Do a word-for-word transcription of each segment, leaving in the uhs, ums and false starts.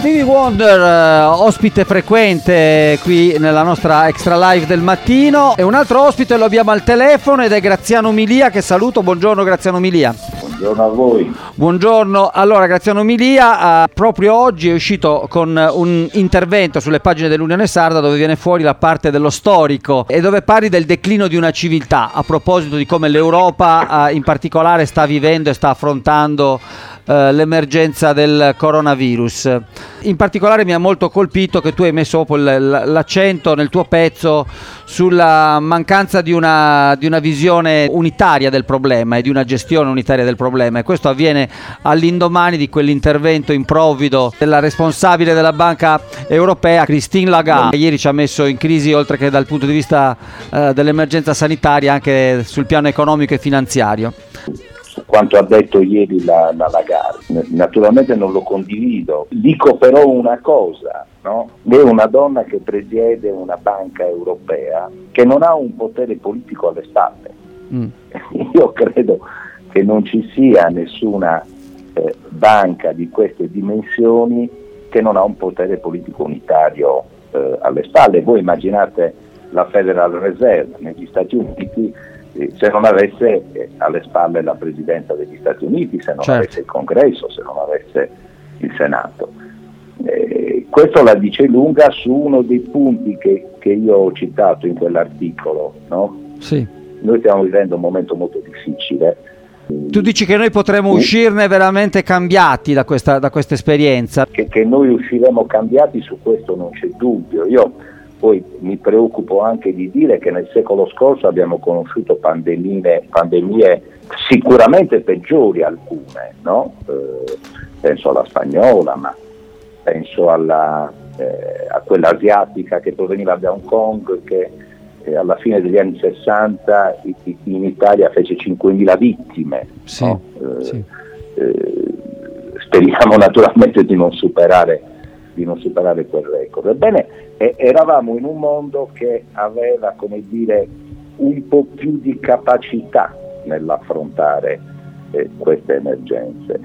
Stevie Wonder, eh, ospite frequente qui nella nostra extra live del mattino, e un altro ospite lo abbiamo al telefono ed è Graziano Milia, che saluto. Buongiorno Graziano Milia. Buongiorno a voi. Buongiorno. Allora, Graziano Milia eh, proprio oggi è uscito con un intervento sulle pagine dell'Unione Sarda dove viene fuori la parte dello storico e dove parli del declino di una civiltà, a proposito di come l'Europa eh, in particolare sta vivendo e sta affrontando Uh, l'emergenza del coronavirus. In particolare mi ha molto colpito che tu hai messo proprio l- l'accento nel tuo pezzo sulla mancanza di una, di una visione unitaria del problema e di una gestione unitaria del problema, e questo avviene all'indomani di quell'intervento improvvido della responsabile della Banca Europea, Christine Lagarde, che ieri ci ha messo in crisi, oltre che dal punto di vista uh, dell'emergenza sanitaria, anche sul piano economico e finanziario. Quanto ha detto ieri la, la Lagarde, naturalmente non lo condivido, dico però una cosa, no? È una donna che presiede una banca europea che non ha un potere politico alle spalle. Mm. Io credo che non ci sia nessuna eh, banca di queste dimensioni che non ha un potere politico unitario eh, alle spalle. Voi immaginate la Federal Reserve negli Stati Uniti, se non avesse eh, alle spalle la Presidenza degli Stati Uniti, se non certo. avesse il Congresso, se non avesse il Senato. Eh, questo la dice lunga su uno dei punti che, che io ho citato in quell'articolo, no? Sì. Noi stiamo vivendo un momento molto difficile. Tu dici che noi potremo sì. uscirne veramente cambiati da questa, da questa esperienza? Che, che noi usciremo cambiati, su questo non c'è dubbio. Io Poi mi preoccupo anche di dire che nel secolo scorso abbiamo conosciuto pandemie, pandemie sicuramente peggiori alcune, no? Eh, penso alla spagnola, ma penso alla, eh, a quella asiatica che proveniva da Hong Kong, che eh, alla fine degli anni sessanta in Italia fece cinquemila vittime. Sì, no? eh, sì. eh, speriamo naturalmente di non superare di non superare quel record. Ebbene, eh, eravamo in un mondo che aveva, come dire, un po' più di capacità nell'affrontare eh, queste emergenze.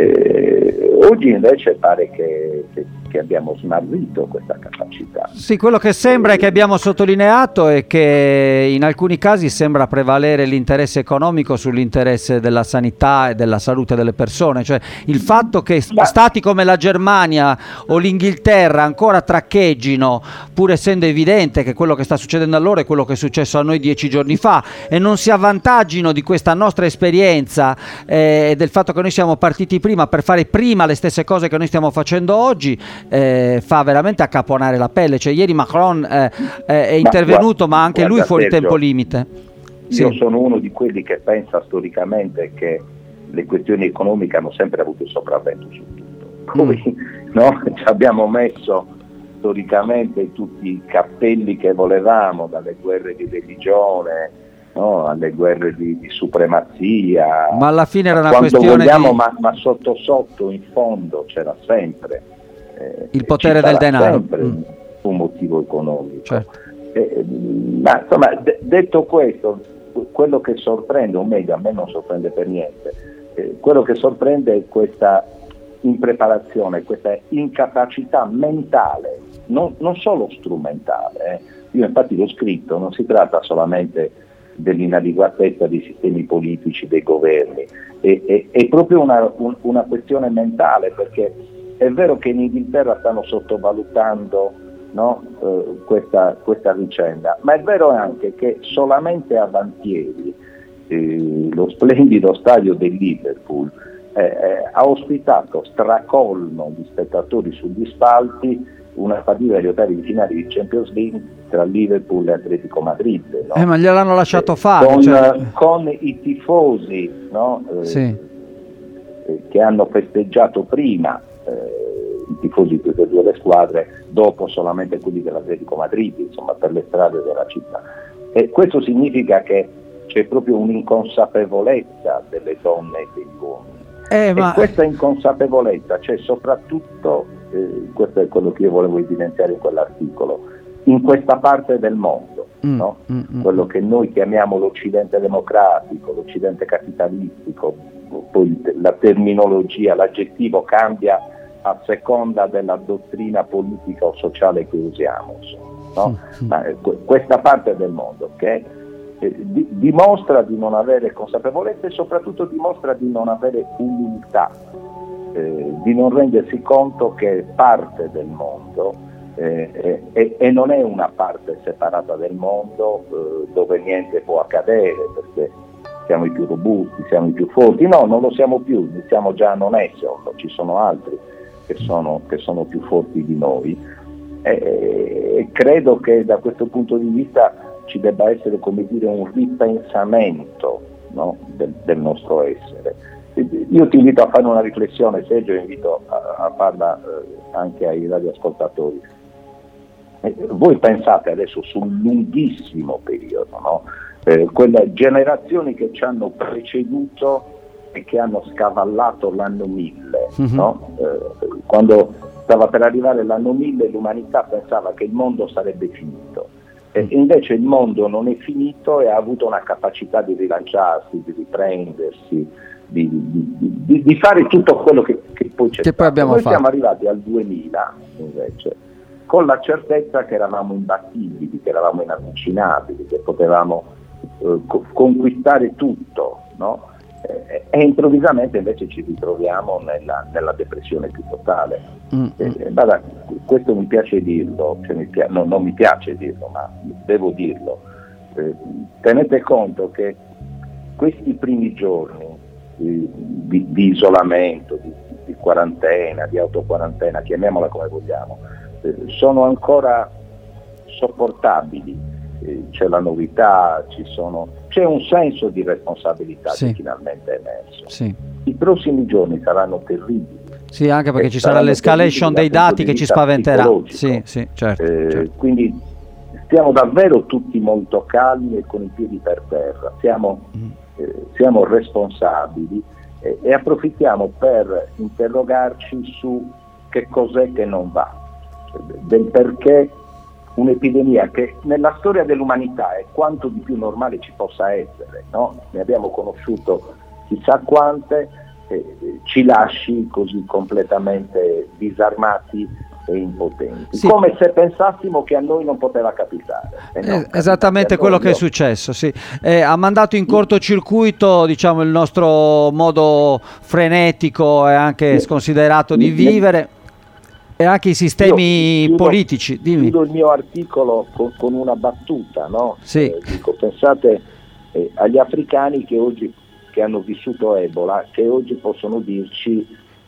Eh, oggi invece pare che, che, che abbiamo smarrito questa capacità. Sì, quello che sembra e che abbiamo sottolineato è che in alcuni casi sembra prevalere l'interesse economico sull'interesse della sanità e della salute delle persone, cioè il fatto che Ma... stati come la Germania o l'Inghilterra ancora traccheggino, pur essendo evidente che quello che sta succedendo a loro è quello che è successo a noi dieci giorni fa, e non si avvantaggino di questa nostra esperienza e eh, del fatto che noi siamo partiti prima per fare prima le stesse cose che noi stiamo facendo oggi, eh, fa veramente accaponare la pelle. Cioè ieri Macron eh, eh, è intervenuto, ma, guarda, ma anche lui fuori Sergio, tempo limite. Io sì. sono uno di quelli che pensa storicamente che le questioni economiche hanno sempre avuto il sopravvento su tutto. Poi mm. no, ci abbiamo messo storicamente tutti i cappelli che volevamo, dalle guerre di religione, no, alle guerre di, di supremazia, ma alla fine era una quando questione vogliamo, di... ma, ma sotto sotto in fondo c'era sempre eh, il potere del denaro, sempre mm. un motivo economico. Certo. Eh, ma insomma, de- detto questo, quello che sorprende, o meglio, a me non sorprende per niente, eh, quello che sorprende è questa impreparazione, questa incapacità mentale, non, non solo strumentale. Eh. Io infatti l'ho scritto, non si tratta solamente dell'inadeguatezza dei sistemi politici, dei governi, è, è, è proprio una, un, una questione mentale, perché è vero che in Inghilterra stanno sottovalutando, no, eh, questa, questa vicenda, ma è vero anche che solamente avantieri eh, lo splendido stadio del Liverpool eh, eh, ha ospitato stracolmo di spettatori sugli spalti una partita degli ottavi di finale di Champions League tra Liverpool e Atletico Madrid, no? eh, ma gliel'hanno lasciato fare con, cioè... con i tifosi, no? eh, sì. eh, che hanno festeggiato prima eh, i tifosi di tutte e due le squadre, dopo solamente quelli dell'Atletico Madrid, insomma, per le strade della città. E questo significa che c'è proprio un'inconsapevolezza delle donne e degli uomini. Eh, ma... E questa inconsapevolezza c'è soprattutto, eh, questo è quello che io volevo evidenziare in quell'articolo, in questa parte del mondo, mm, no? mm, quello che noi chiamiamo l'Occidente democratico, l'Occidente capitalistico, poi la terminologia, l'aggettivo cambia a seconda della dottrina politica o sociale che usiamo, no? Ma, eh, questa parte del mondo che eh, di, dimostra di non avere consapevolezza e soprattutto dimostra di non avere umiltà, eh, di non rendersi conto che è parte del mondo eh, e, e non è una parte separata del mondo eh, dove niente può accadere perché siamo i più robusti, siamo i più forti. No, non lo siamo più, iniziamo già a non esserlo, ci sono altri che sono, che sono più forti di noi e, e credo che da questo punto di vista ci debba essere, come dire, un ripensamento, no, del, del nostro essere. Io ti invito a fare una riflessione, Sergio, invito a, a farla eh, anche ai radioascoltatori. Eh, voi pensate adesso sul lunghissimo periodo, no? Eh, quelle generazioni che ci hanno preceduto e che hanno scavallato l'anno mille, mm-hmm. no? eh, quando stava per arrivare l'anno mille l'umanità pensava che il mondo sarebbe finito e invece il mondo non è finito e ha avuto una capacità di rilanciarsi, di riprendersi, di, di, di, di fare tutto quello che, che poi c'è che stato. Poi abbiamo Noi fatto. Siamo arrivati al duemila invece con la certezza che eravamo imbattibili, che eravamo inavvicinabili, che potevamo eh, co- conquistare tutto, no? E, e improvvisamente invece ci ritroviamo nella, nella depressione più totale. Mm. E, guarda, questo mi piace dirlo, cioè mi pia- no, non mi piace dirlo, ma devo dirlo. Eh, tenete conto che questi primi giorni di, di, di isolamento, di, di quarantena, di autoquarantena, chiamiamola come vogliamo, eh, sono ancora sopportabili. C'è la novità, ci sono, c'è un senso di responsabilità sì. che finalmente è emerso. Sì. I prossimi giorni saranno terribili. Sì, anche perché ci sarà l'escalation dei dati che ci spaventerà. Sì, sì, certo, eh, certo. Quindi stiamo davvero tutti molto calmi e con i piedi per terra, siamo, mm. eh, siamo responsabili eh, e approfittiamo per interrogarci su che cos'è che non va, cioè, del perché un'epidemia che nella storia dell'umanità è quanto di più normale ci possa essere, no? Ne abbiamo conosciuto chissà quante, eh, ci lasci così completamente disarmati e impotenti, sì. Come se pensassimo che a noi non poteva capitare. E non eh, esattamente quello che è successo, sì. Eh, ha mandato in cortocircuito, diciamo, il nostro modo frenetico e anche sconsiderato di vivere. E anche i sistemi chiudo, politici. Dimmi. Chiudo il mio articolo con, con una battuta, no? Sì. Eh, dico, pensate eh, agli africani che oggi che hanno vissuto Ebola, che oggi possono dirci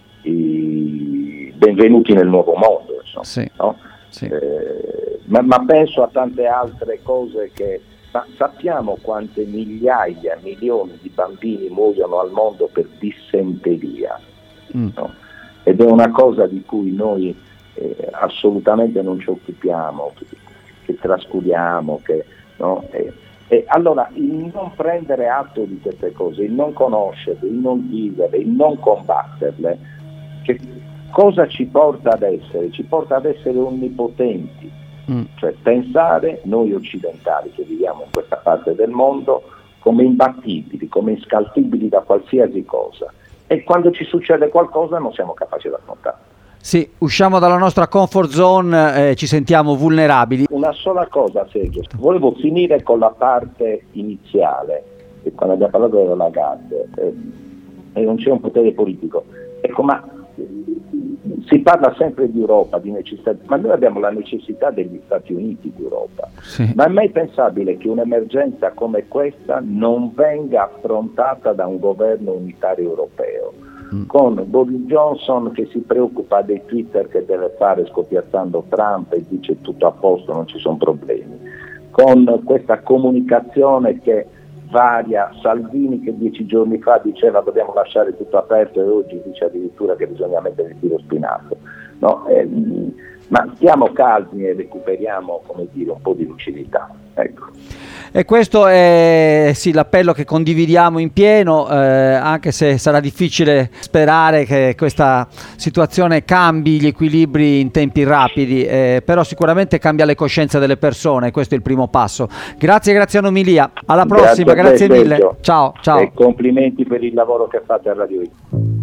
i benvenuti nel nuovo mondo, insomma, sì. No? Sì. Eh, ma, ma penso a tante altre cose che ma sappiamo quante migliaia, milioni di bambini muoiono al mondo per dissenteria, mm. no? Ed è una cosa di cui noi eh, assolutamente non ci occupiamo, che, che trascuriamo, che, no? e, e allora il non prendere atto di queste cose, il non conoscerle, il non viverle, il non combatterle, che cosa ci porta ad essere? Ci porta ad essere onnipotenti, mm. cioè pensare noi occidentali che viviamo in questa parte del mondo come imbattibili, come inscalfibili da qualsiasi cosa. E quando ci succede qualcosa non siamo capaci di affrontare. Sì, usciamo dalla nostra comfort zone e eh, ci sentiamo vulnerabili. Una sola cosa, Sergio, volevo finire con la parte iniziale, e quando abbiamo parlato della Lagarde, eh, e non c'è un potere politico. Ecco, ma si parla sempre di Europa, di necessità, ma noi abbiamo la necessità degli Stati Uniti d'Europa. Sì. Ma è mai pensabile che un'emergenza come questa non venga affrontata da un governo unitario europeo? Mm. Con Boris Johnson che si preoccupa dei Twitter che deve fare scopiazzando Trump e dice tutto a posto, non ci sono problemi. Con questa comunicazione che varia, Salvini che dieci giorni fa diceva dobbiamo lasciare tutto aperto e oggi dice addirittura che bisogna mettere il tiro spinato, no? Eh, ma stiamo calmi e recuperiamo, come dire, un po' di lucidità, ecco. E questo è sì, l'appello che condividiamo in pieno, eh, anche se sarà difficile sperare che questa situazione cambi gli equilibri in tempi rapidi, eh, però sicuramente cambia le coscienze delle persone, questo è il primo passo. Grazie Graziano Milia, alla prossima, grazie, grazie mille, ciao, ciao. E complimenti per il lavoro che fate a Radio I.